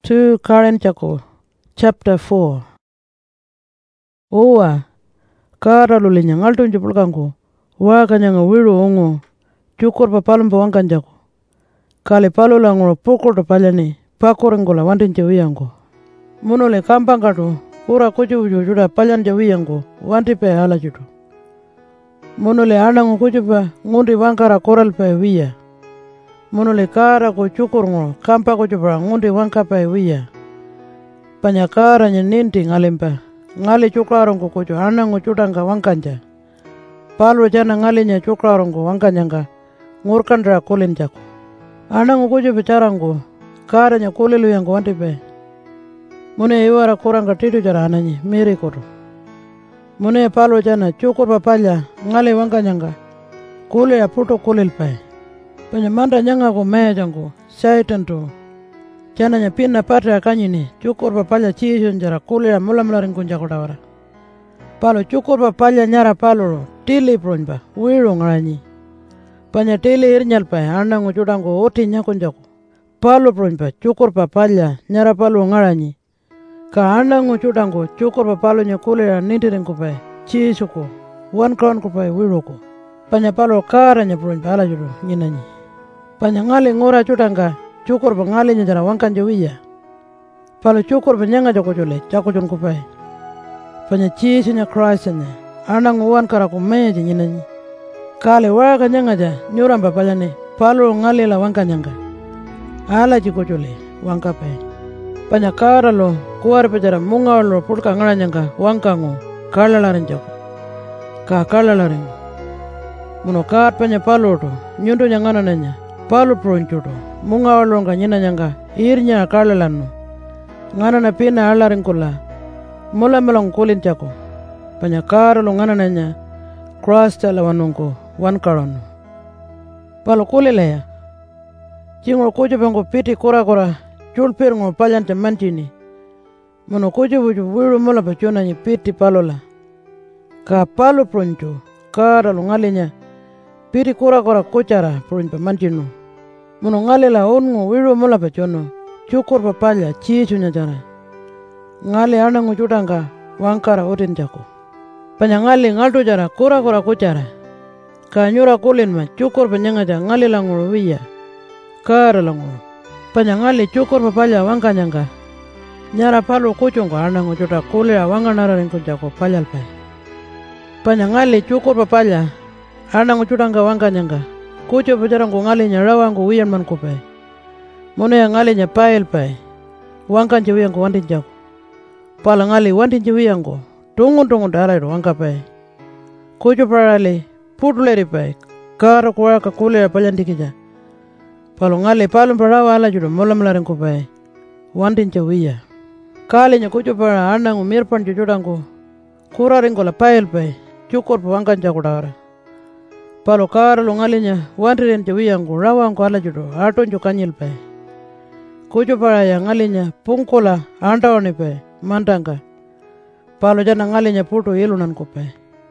2 Korintiaku chapter 4. Owa karalu linya ngaltu njupulkanku wakanyanga wiru ongo cukur papalumpa wangkanjaku kali palula nguro pukurto palyani pakuringula wantince wiyangu munule kampangkatu pura kucupucu juda palyanja wiyangu wantipe halajudu munule anangu kucupa ngundi wangkara koralpa wiya munule kara ku cukur nguro kampa kucupra ngundi wangkapa wiya panya karanya ninti ngalimpa ngali cukarongku kucu anangu cutangka wangkanja palu jana ngalinya cukarongku wangkanyangka ngurkandra kulinjaku anangu kucu bicarangku karanya kulilu yang wantipe mune iwara kurangka titu cara ananyi miri kudu mune palu jana cukur papalya ngali wangkanyangka kule ya puto kulilpai panya manda nyangaku mejangku syaitan tu jananya pinna patre akanyini cukur papalya cisun jara kule ya mula-mula ringkunjaku dawara palu cukur papalya nyara palu tili prunpa wiru ngaranyi panya tili irnyalpai anangu cudangku uti nyakunjaku palu prunpa cukur papalya nyara palu ngaranyi ka anangu cudangku cukur papalunya kule ya nintiringkupai cisuku wan kawankupai wiruku panya palu karanya prunpa ala judu nyinanyi panya ngali ngura cudangka cukur ngalinya jara wangkanja wiya palu cukur nyanga joko jule cakujun kupai panya cisunya Christnya anangu wan karaku meje nyinanyi kali waka nyanga ja nyuram papalyane palu ngali la wangkanyangka ala jiko jule wangkapai panya kara lo kuar pejara munga lo pulka ngaranyangka wangkangu kalalarin jako ka kalalarin muno kar panya palu to nyundu nyangana nanya palu proncuto munga lo nga nyina nyanga irnya kalalanu ngana na pina alarin kula mula melong kulin jako panya kara lo ngana nanya cross tala wanungko wan karonu palu kulilaya jingo kuju pengo piti kura-kura julpir ngo palyante mantini muno kuju buju wiru mula pachona nyi piti palula ka palu proncu kara lo ngalinya piti kura-kura kucara pronpa mantinu muno ngali la ungu wiru mula pachono cukur papalya cisunya jara ngali anangu cudangka wangkara utin jako panya ngali ngaltu jara kura-kura kucara ka nyura kulin ma cukur penyanga ja ngali la nguru wiya kara la nguru panya ngali cukur papalya wangkanyangka nyara palu kucungka anangu cuda kulira wanganara ringku jako palyal pai panya ngali cukur papalya anangu cudangka wangkanyangka kucu pajarangku ngalinya rawangku wiyan man kupai mune yang ngalinya pail pai wangkanje wiyangku wantin jako pala ngali wantin wiyangku tungun darai do wangka pai kucu parali putuleri pai karo kuwaka kulira palyandikija palu ngali palum parawa ala judo mulam-laring kupai wantin wiya kalinya kucu para anangu mirpan judangku kuraring la pail pai cukur wangkan jako dawara palu karo lo ngalinya wantiren wiyangku rawangku ala judo atonjo kanyil pai kucu para yang ngalinya pungkula antawani pai mantangka palu jana ngalinya putu ilunan kupai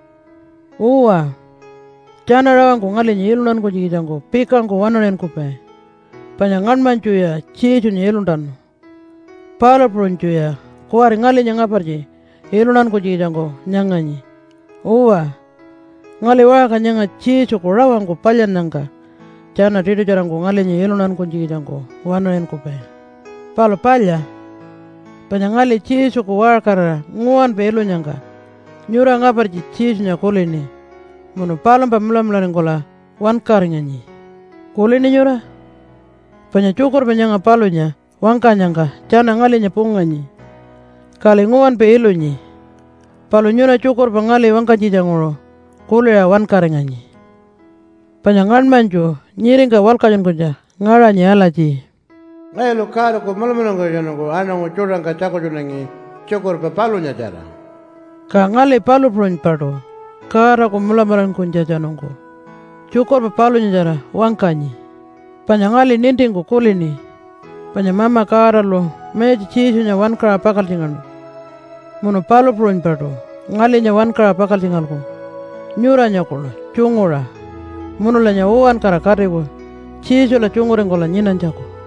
uwa jana rawangku ngalinya ilunan ku jijangku pikangku wananen kupai panya nganmancu ya cicunya ilundan palu pruncu ya kuari ngalinya ngaparji ilunan ku jijangku nyanganyi uwa ngali waka nyanga cicu ku rawangku palyan nangka jana tidu jarangku ngalinya ilunan ku jijangku wananen kupai palu palya panya ngali cicu ku wakara nguan pe ilu nyangka nyura ngaparji cicunya kulini munu palum pa mula-mularing kola wankar nyanyi kulini nyura panya cukur penyanga palunya wangka nyangka jana ngalinya punganyi kali nguan pe ilu nyi palu nyura cukur pengali wangka jijanguro kulira wankar nyanyi panya nganmanju nyiringka walkajon kuja ngaranyi alaji Ngayon karo ko malaman ko yan ko anong curang ka chako junangi cukur papalunya jara ka ngali palu prun pado kara ko mulamaran kunja janongko cukur papalunya jara wangkanyi panya ngali nintingku kulini panya mama kara lo meji cisunya wankara pakal tinganu muno palu prun pado ngalinya wankara pakal tingalku nyuranya kulo cungura munulanya uwan kara kariku cisu la cunguring kola nyinan jako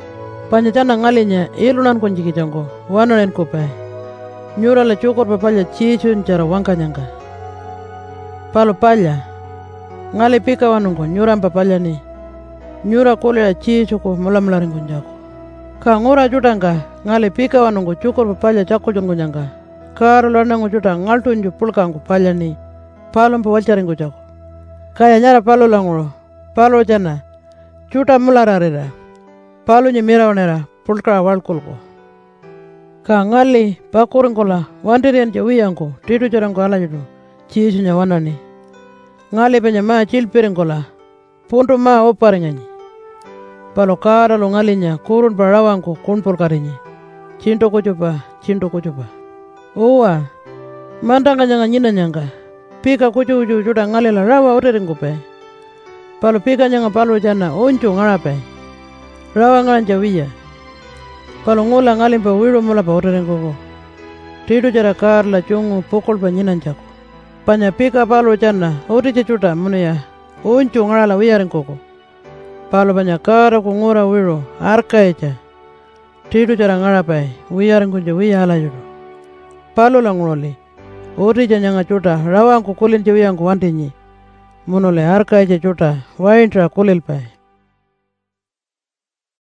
Panyacana ngalinya ilunan kunjiki jangko wanoren kupai. Nyura la cukur papalya ciicun cara wangkanyangka. Palo palya ngali pika wanungko nyuran papalya ni. Nyura kulia ciicuko mulamularin kunjako. Ka ngura jutangka ngali pika wanungko cukur papalya cakujun kunjangka. Karo lanangu juta ngaltunju pulkangku palya ni. Palon pa walcarin kunjako. Kaya nyara palo languro. Palo jana juta mulararira. Palo nyemirawanera pulka walkulko. Ka ngali pakuringkola wandirian jawiyangko titu jarangko alajudu ciisunya wanani. Ngali penya maa cilpiringkola puntu maa oparinganyi. Palo karalo ngalinya kurun parawangko kunpul karinyi. Cinto kucupa. Uwa mantanga nyanga nyina nyanga. Pika kucu juda ngali la rawa utiringkupe. Palo pika nyanga palo jana uncu ngarape. Rawa ngalan jawiya. Palo ngula ngalin pa wiro mula pa utiringkuko. Titu jara karla cungu pukul pa nyinan jako. Panya pika palo jana uti cucuta munuya uncu ngarala wiyaringkuko. Palo panya kara ku ngura wiro arka echa. Titu jara ngarapai wiyaringkunja wiya alajudu. Palo languloli uti janyanga cuta rawangku kulin jawiyangku wantinyi. Munole arka echa cuta waintra kulil pai.